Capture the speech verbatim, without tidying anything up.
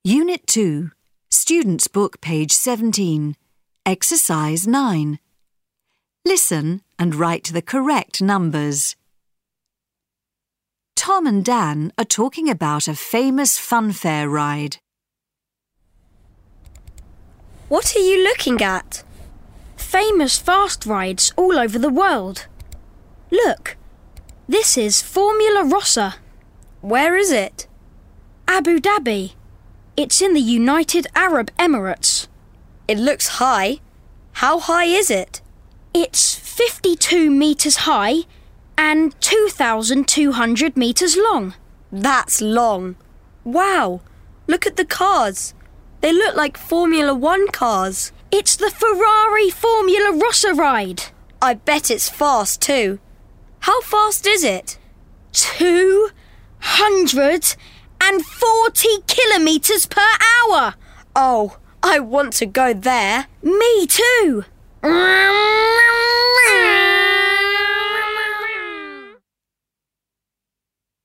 Unit two, Students' Book, page seventeen, Exercise nine. Listen and write the correct numbers. Tom and Dan are talking about a famous funfair ride. What are you looking at? Famous fast rides all over the world. Look, this is Formula Rossa. Where is it? Abu Dhabi. It's in the United Arab Emirates. It looks high. How high is it? It's fifty-two metres high and two thousand two hundred metres long. That's long. Wow, look at the cars. They look like Formula One cars. It's the Ferrari Formula Rossa ride. I bet it's fast too. How fast is it? Two hundred and forty kilometres per hour. Oh, I want to go there. Me too.